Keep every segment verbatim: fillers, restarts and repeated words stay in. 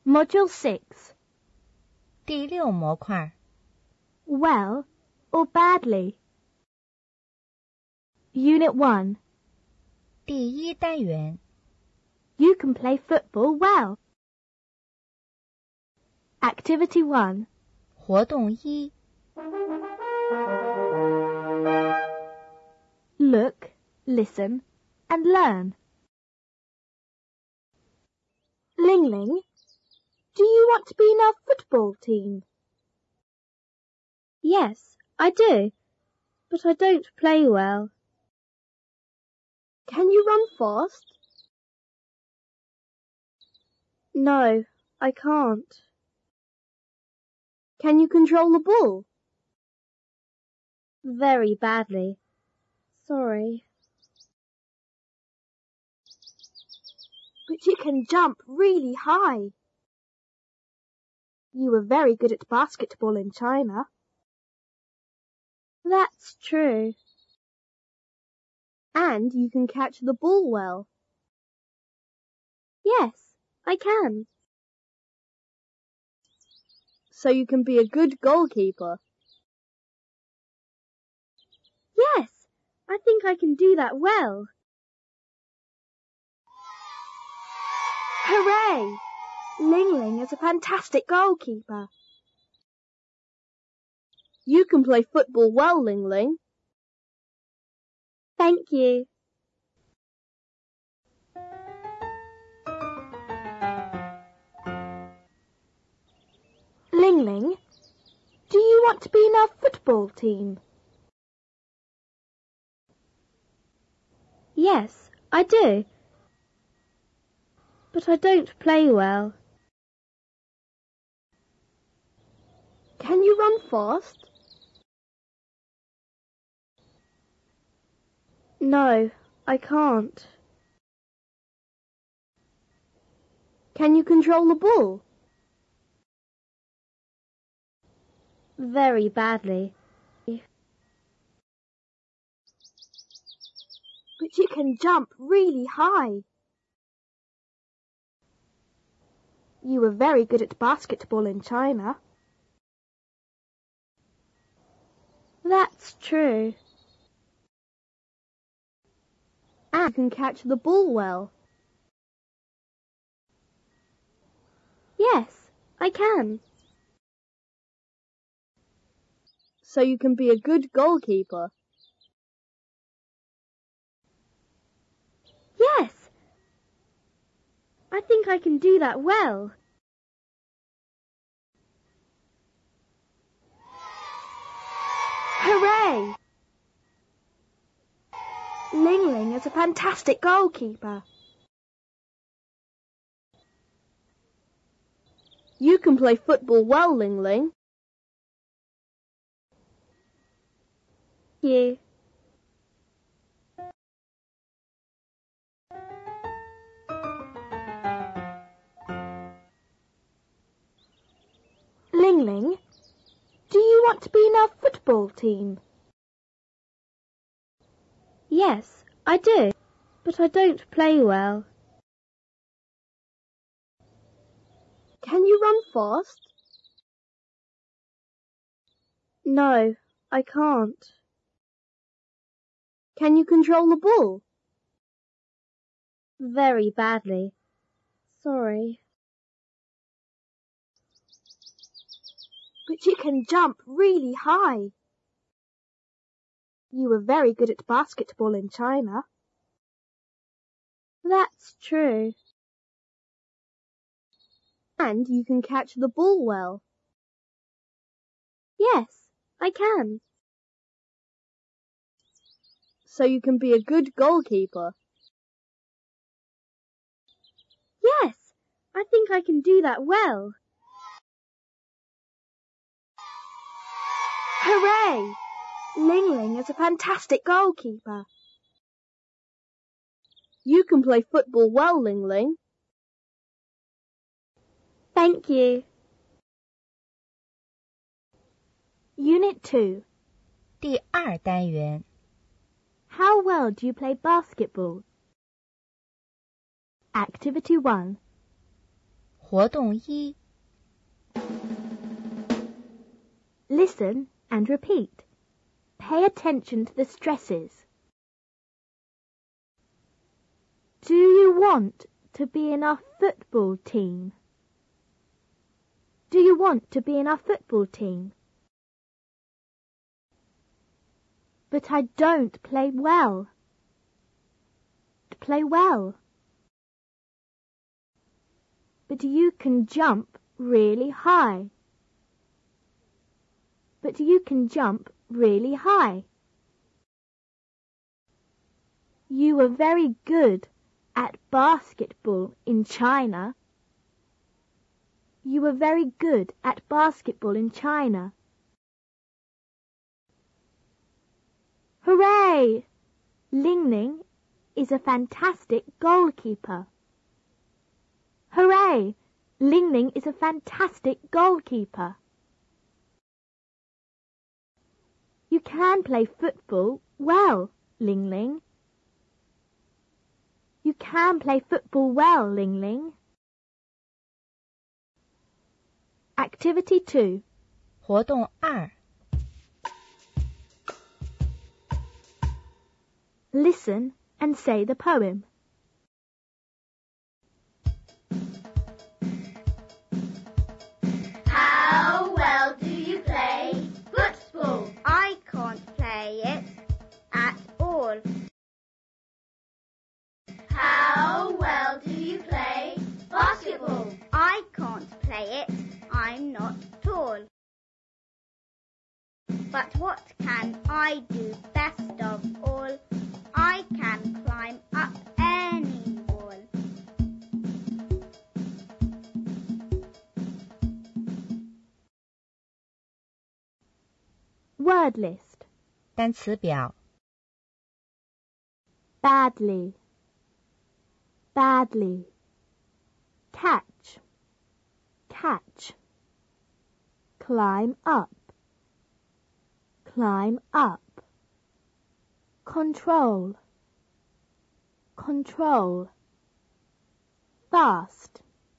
Module six. 第六模块 Well or badly. Unit one. 第一单元 You can play football well. Activity one. 活动一 Look, listen, and learn. Ling Ling, do you want to be in our football team? Yes, I do, but I don't play well. Can you run fast? No, I can't. Can you control the ball? Very badly. Sorry. But you can jump really high. You were very good at basketball in China. That's true. And you can catch the ball well. Yes, I can. So you can be a good goalkeeper. Yes, I think I can do that well. Hooray! Ling Ling is a fantastic goalkeeper. You can play football well, Ling Ling. Thank you. Ling Ling, do you want to be in our football team? Yes, I do, but I don't play well. Can you run fast? No, I can't. Can you control the ball? Very badly. But you can jump really high. You were very good at basketball in China. That's true. And you can catch the ball well. Yes, I can. So you can be a good goalkeeper. Yes, I think I can do that well. Hooray! Ling Ling is a fantastic goalkeeper. You can play football well, Ling Ling. You. Ling Ling, do you want to be in our football team? Yes, I do, but I don't play well. Can you run fast? No, I can't. Can you control the ball? Very badly. Sorry. But you can jump really high. You were very good at basketball in China. That's true. And you can catch the ball well. Yes, I can. So you can be a good goalkeeper. Yes, I think I can do that well. Hooray! Ling Ling is a fantastic goalkeeper. You can play football well, Ling Ling. Thank you. Unit two. 第二单元 How well do you play basketball? Activity one. 活动一 Listen and repeat. Pay attention to the stresses. Do you want to be in our football team? Do you want to be in our football team? But I don't play well. Play well. But you can jump really high. But you can jump really high. You were very good at basketball in China. You were very good at basketball in China. Hooray! Ling Ling is a fantastic goalkeeper. Hooray! Ling Ling is a fantastic goalkeeper. You can play football well, Ling Ling. You can play football well, Ling Ling. Activity two. 活动二 Listen and say the poem. How well do you play football? I can't play it at all. How well do you play basketball? I can't play it. I'm not tall. But what can I do best of all? I can climb up any wall. Word list. 单词表 Badly. Badly. Catch. Catch. Climb up. Climb up. Control. Control. Fast.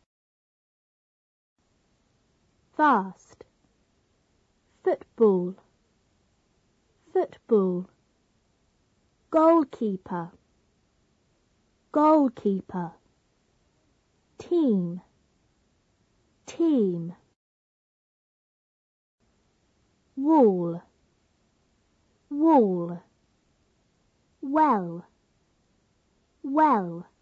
Fast. Football. Football. Goalkeeper. Goalkeeper. Team. Team. Wall. Wall. Well. Well.